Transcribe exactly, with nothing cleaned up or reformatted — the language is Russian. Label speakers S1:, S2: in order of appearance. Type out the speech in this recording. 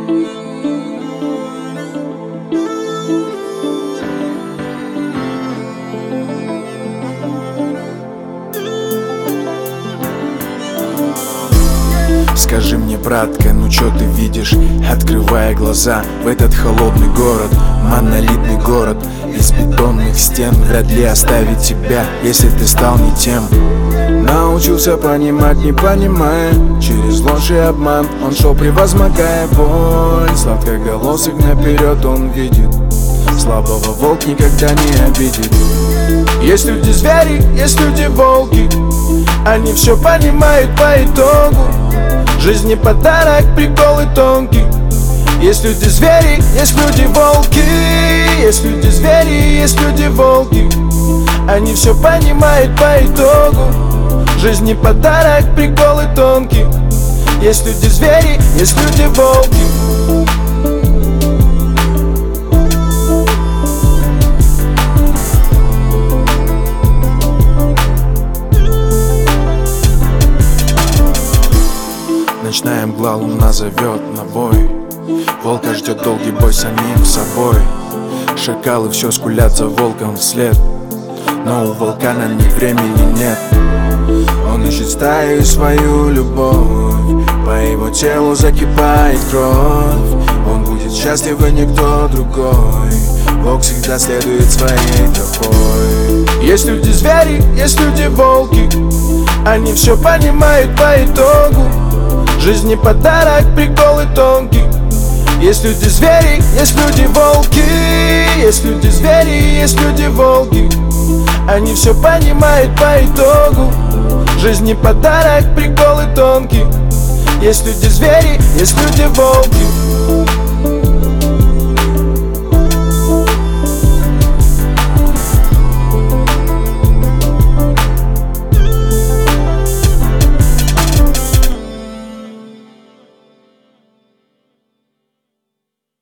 S1: Скажи мне, братка, ну чё ты видишь, открывая глаза в этот холодный город? Монолитный город из бетонных стен вряд ли оставит тебя, если ты стал не тем. Научился понимать, не понимая, через ложь и обман он шел, превозмогая боль. Сладкоголосых наперед он видит, слабого волк никогда не обидит. Есть люди звери, есть люди волки, они все понимают по итогу. Жизнь не подарок, приколы тонкий. Есть люди звери, есть люди волки. Есть люди звери, есть люди волки, они все понимают по итогу. Жизнь не подарок, приколы тонкий. Есть люди звери, есть люди волки. Ночная мгла, луна зовет на бой. Волка ждет долгий бой с самим собой. Шакалы все скулят за волком вслед, но у волка на них времени нет. Он ищет стаю и свою любовь, по его телу закипает кровь. Он будет счастлив и никто другой, волк всегда следует своей тропой. Есть люди звери, есть люди волки, они все понимают по итогу. Жизнь не подарок, приколы тонкий. Есть люди звери, есть люди волки. Есть люди звери, есть люди волки, они все понимают по итогу. Жизнь не подарок, приколы тонкий. Есть люди звери, есть люди волки.